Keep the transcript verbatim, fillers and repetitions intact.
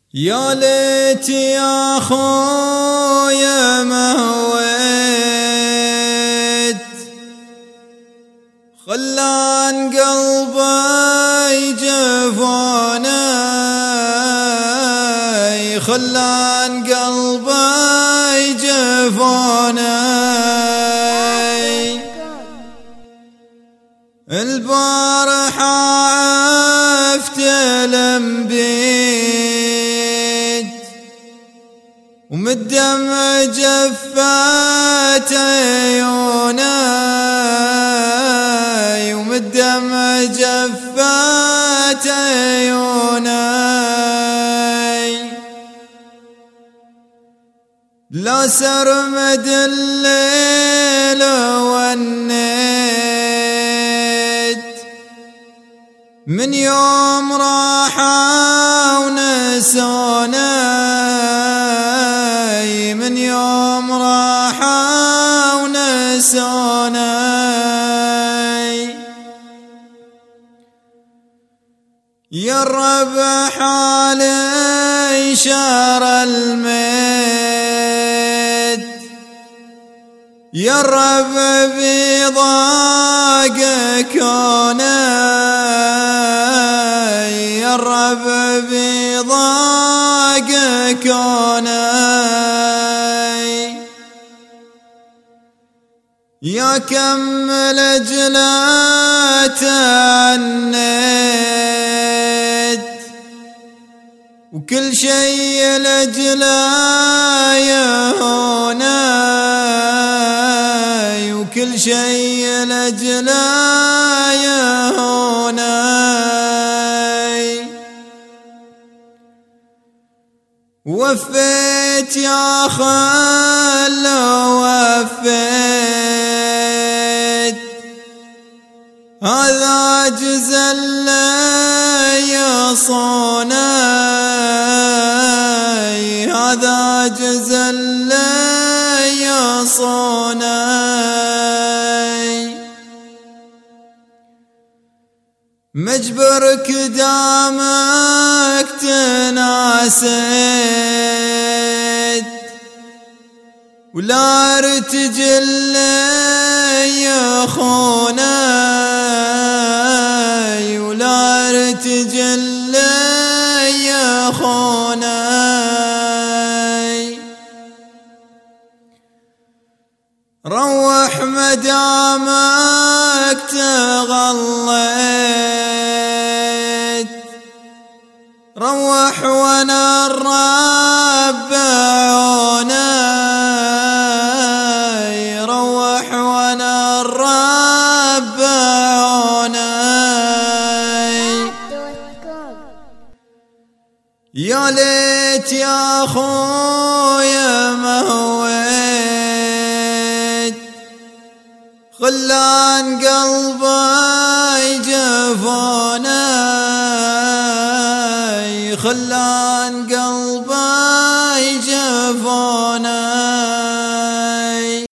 يا ليت يا خويا مهويت خلان قلبي جفوني خلان قلبي جفوني البارحة عفت الانبيت ومن الدمع جفت عيوني ومن الدمع جفت عيوني لا سرمد الليل والنيت من يوم راحوا ونسوني من يوم راحوا ونسوني يا الرب حالي شار الميت يا الرب بضاق كوني يا الرب بضاق كوني يا كم لجلات عنيت وكل شيء لجلا يهوني وكل شيء لجلا يهوني وفيت يا خل وفيت هذا جزل لي يصوني هذا جزل لي يصوني مجبرك دامك تناسيت ولا ارتجل يا خوني ولا ارتجل يا خوني روح مدامك تغليت روح وانا الرب عوني روح وانا الرب عوني يا ليت يا خويا مهويت خلان قلبي جفوني خلان